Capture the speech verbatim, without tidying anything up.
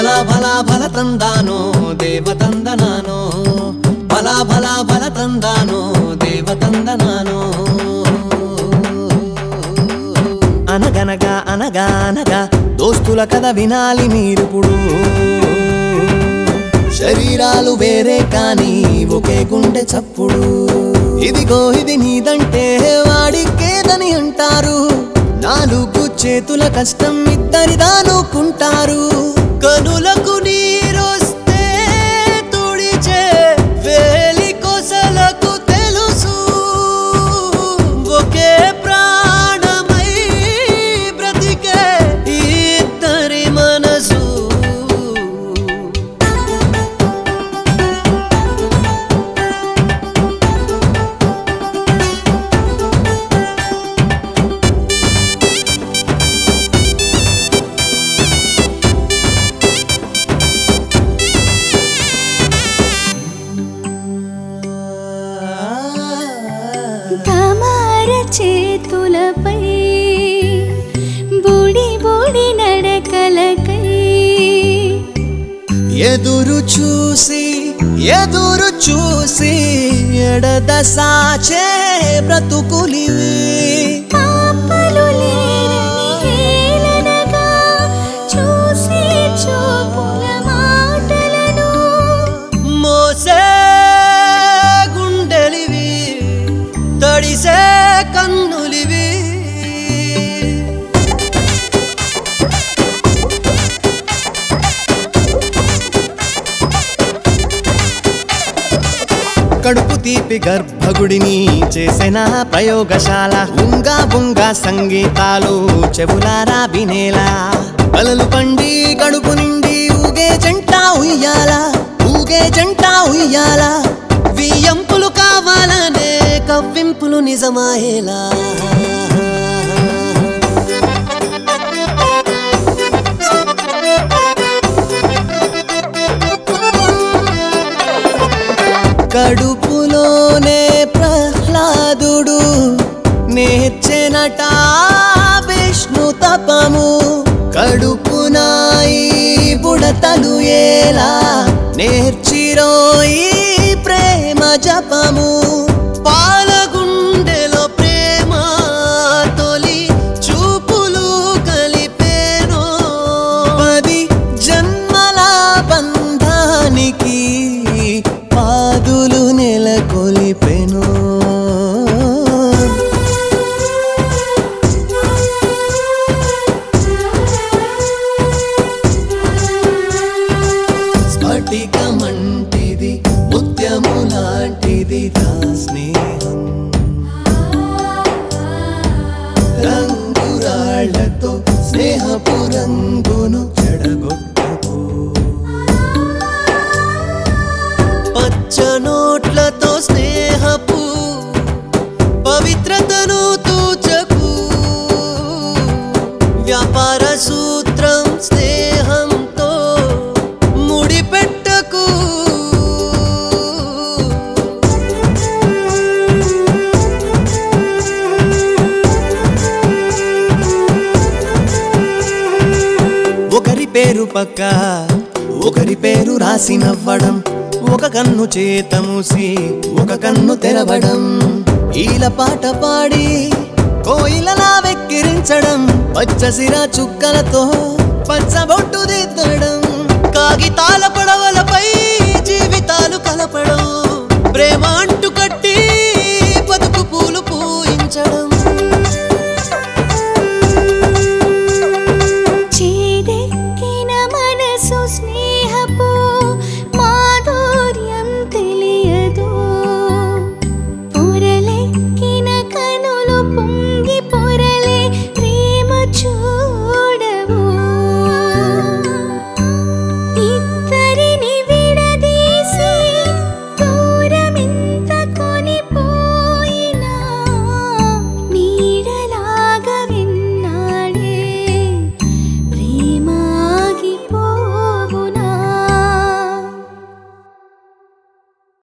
భల భల తందానో దేవతందనానో భల భల భల తందానో దేవతందనానో అనగనగా అనగా అనగా దోస్తుల కథ వినాలి మీరిప్పుడు శరీరాలు వేరే కానీ ఒకే గుండె చప్పుడు ఇదిగో ఇది నీదంటే వాడికేదని అంటారు నాలుగు చేతుల కష్టం ఇద్దరిదానుకుంటారు కనులకు నీరొస్తే తుడిచే వేలి కొసలకు తెలుసు ఒకే ప్రాణమై బ్రతికే ఇద్దరి మనసు చేతులపై బుడి బుడి నడకలకై ఎదురు చూసి ఎదురు చూసి ఎడద సాచే బ్రతుకులివి పాపలు లేరని హేళనగా చూసి చూపుల మాటలను మోసే గుండెలివి తడిసే కన్నులివి కడుపు తీపి గర్భగుడిని చేసిన ప్రయోగశాల ఉంగా బుంగా సంగీతాలు చెవులారా వినేలా కలలు పండి కడుపు నిండి ఊగే జంట ఉయ్యాల ఊగే జంట ఉయ్యాల వియంపులు కావాలనే కవ్వింపులు నిజమాయేలా కడుపులోనే ప్రహ్లాదుడు నేర్చెనట విష్ణు తపము కడుపునాయి బుడతలు ఏలా నేర్చిరోయి ప్రేమ జపము పాలగుండెలో ప్రేమ తొలి చూపులు కలిపేనో పది జన్మల బంధానికి పాదులు నెలకొలిపెను స్ఫటికమంటిది ముత్యము లాంటిది తా స్నేహం రంగురాళ్లతో స్నేహపు రంగును చెడగొట్టకు పచ్చనోట్లతో స్నేహపు పవిత్రతను తూచకు వ్యాపార సూత్రం స్నేహంతో ముడిపెట్టకు ఒకరి పేరు పక్క ఒకరి పేరు రాసి నవ్వడం ఒక కన్ను చేత మూసి ఒక కన్ను తెరవడం ఈల పాట పాడి కోయిలలా వెక్కిరించడం పచ్చసిర చుక్కలతో పచ్చబొట్టు దిద్దడం కాగితాల పడవలపై జీవితాలు కలపడం ప్రేమ